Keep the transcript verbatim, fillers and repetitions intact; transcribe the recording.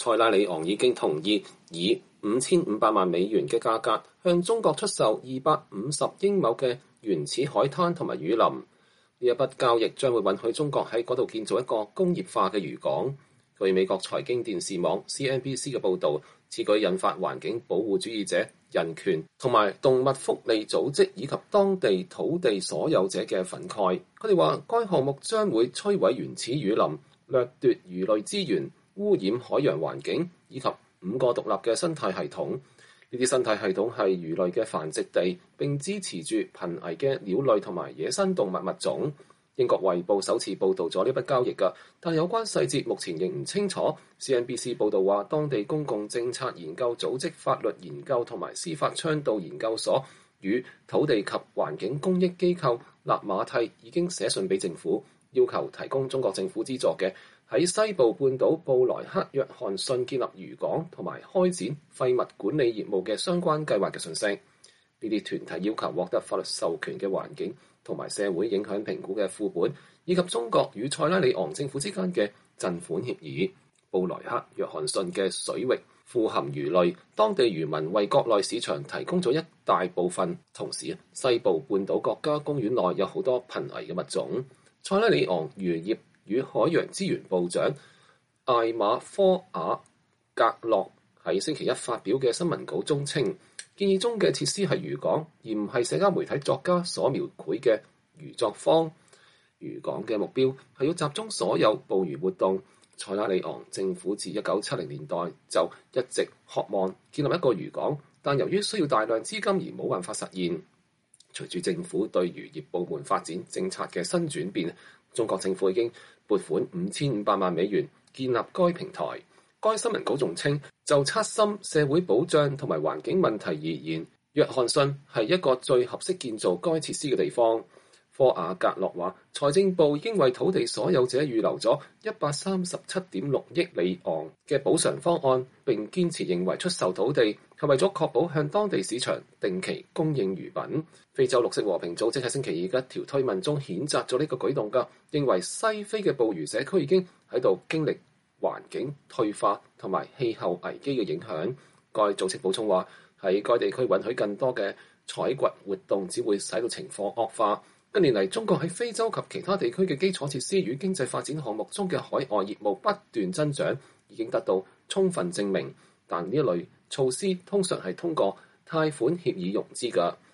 塞拉利昂已經同意以五千五百萬美元嘅價格向中國出售二百五十英畝嘅原始海灘同埋雨林。呢一筆交易將會允許中國喺嗰度建造一個工業化嘅漁港。據美國財經電視網 C N B C 嘅報導，此舉引發環境保護主義者、人權同埋動物福利組織以及當地土地所有者嘅憤慨。佢哋話，該項目將會摧毀原始雨林、掠奪魚類資源、污染海洋環境以及五個獨立嘅生態系統。呢啲生態系統係魚類嘅繁殖地，並支持住瀕危嘅鳥類同埋野生動物物種。英國衛報首次報導咗呢筆交易㗎，但有關細節目前仍唔清楚。C N B C 報導話，當地公共政策研究組織法律研究同埋司法倡導研究所與土地及環境公益機構納馬蒂已經寫信俾政府，要求提供中國政府資助嘅喺西部半島布萊克約翰遜建立漁港同埋開展廢物管理業務嘅相關計劃嘅信息。呢啲團體要求獲得法律授權嘅環境同埋社會影響評估嘅副本，以及中國與塞拉利昂政府之間嘅贈款協議。布萊克約翰遜嘅水域富含魚類，當地漁民為國內市場提供咗一大部分。同時，西部半島國家公園內有好多瀕危嘅物種。塞拉利昂漁業與海洋資源部長艾馬科瓦格洛喺星期一發表嘅新聞稿中稱，建議中嘅設施係漁港，而唔係社交媒體作家所描繪嘅漁作坊。漁港嘅目標係要集中所有捕魚活動。塞拉利昂政府自一九七零年代就一直渴望建立一個漁港，但由於需要大量資金而冇辦法實現。隨住政府對漁業部門發展政策嘅新轉變，中國政府已經撥款五千五百萬美元建立該平台。該新聞稿仲稱，就刷新社會保障同埋環境問題而言，約翰遜係一個最合適建造該設施嘅地方。科瓦格洛話，財政部已經為土地所有者預留咗一百三十七點六億里昂嘅補償方案，並堅持認為出售土地係為咗確保向當地市場定期供應魚品。非洲綠色和平組織喺星期二嘅一條推文中譴責咗呢個舉動㗎，認為西非嘅捕魚社區已經喺度經歷環境退化同埋氣候危機嘅影響。該組織補充話，喺該地區允許更多嘅採掘活動，只會使到情況惡化。近年嚟，中國喺非洲及其他地區嘅基礎設施與經濟發展項目中嘅海外業務不斷增長，已經得到充分證明。但呢一類措施通常係通過貸款協議融資㗎。